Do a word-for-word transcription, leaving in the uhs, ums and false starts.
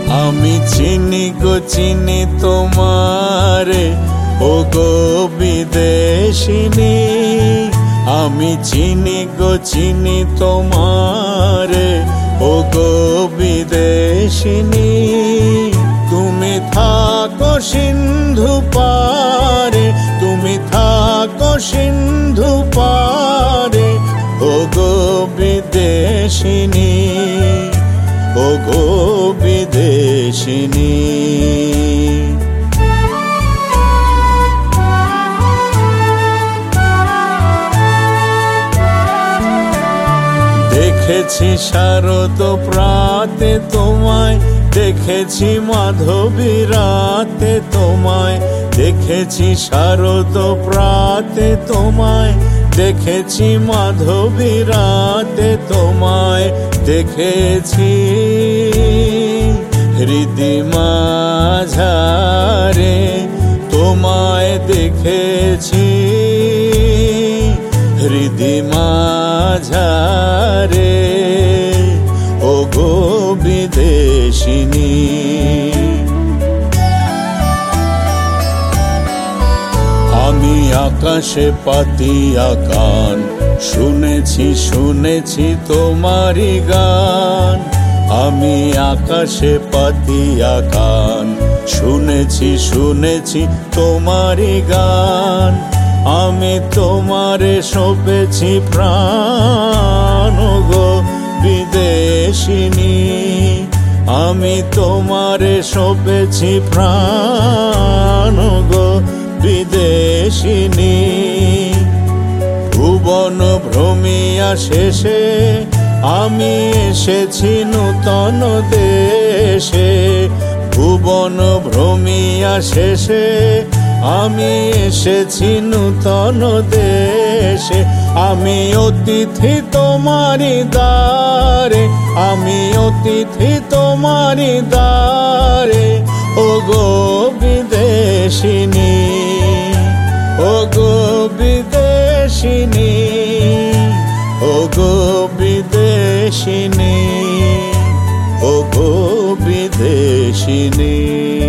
আমি চিনি গো চিনি তোমারে ও গো বিদেশিনী, আমি চিনি গো চিনি তোমারে ও গো বিদেশিনী। তুমি থাকো সিন্ধু পারে, তুমি থাকো সিন্ধু পারে ও গো বিদেশিনী, ও গো বিদেশিনী। দেখেছি শারদ প্রাতে তোমায়, দেখেছি মাধবী রাতে তোমায়, দেখেছি শারদ প্রাতে তোমায়, দেখেছি মাধবী রাতে তোমায়, দেখেছি হৃদি মাঝারে তোমায়, দেখেছি হৃদি মাঝারে ও গো বিদেশিনী। আমি আকাশে পাতিয়া কান, শুনেছি শুনেছি তোমারি গান, আমি আকাশে পাতিয়া কান, শুনেছি শুনেছি তোমারি গান। আমি তোমারে সঁপেছি প্রাণ গো বিদেশিনী, আমি তোমারে সঁপেছি প্রাণ গো বিদেশিনী। ভুবন ভ্রমিয়া শেষে আমি এসেছি নূতন দেশে, ভুবন ভ্রমিয়া শেষে আমি এসেছি নূতন দেশে। আমি অতিথি তোমারি দ্বারে, আমি অতিথি তোমারি দ্বারে ও গো বিদেশিনী, ও গো বিদেশিনী, ও গো বিদেশিনী, ও গো বিদেশিনী।